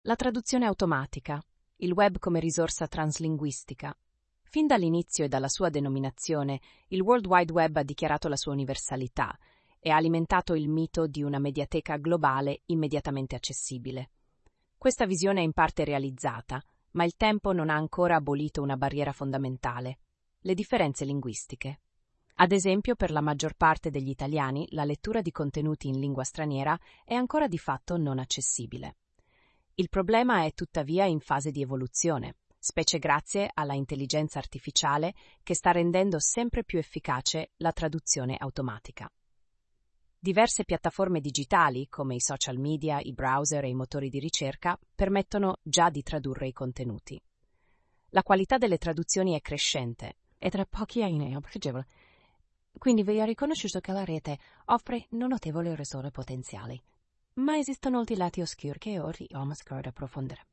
La traduzione automatica, il web come risorsa translinguistica. Fin dall'inizio e dalla sua denominazione, il World Wide Web ha dichiarato la sua universalità e ha alimentato il mito di una mediateca globale immediatamente accessibile. Questa visione è in parte realizzata, ma il tempo non ha ancora abolito una barriera fondamentale: le differenze linguistiche. Ad esempio, per la maggior parte degli italiani, la lettura di contenuti in lingua straniera è ancora di fatto non accessibile. Il problema è tuttavia in fase di evoluzione, specie grazie alla intelligenza artificiale che sta rendendo sempre più efficace la traduzione automatica. Diverse piattaforme digitali, come i social media, i browser e i motori di ricerca, permettono già di tradurre i contenuti. La qualità delle traduzioni è crescente e tra pochi anni è pregevole. Quindi vi è riconosciuto che la rete offre non notevoli risorse potenziali. Ma esistono altri lati oscuri che oggi ho mascarato approfondire.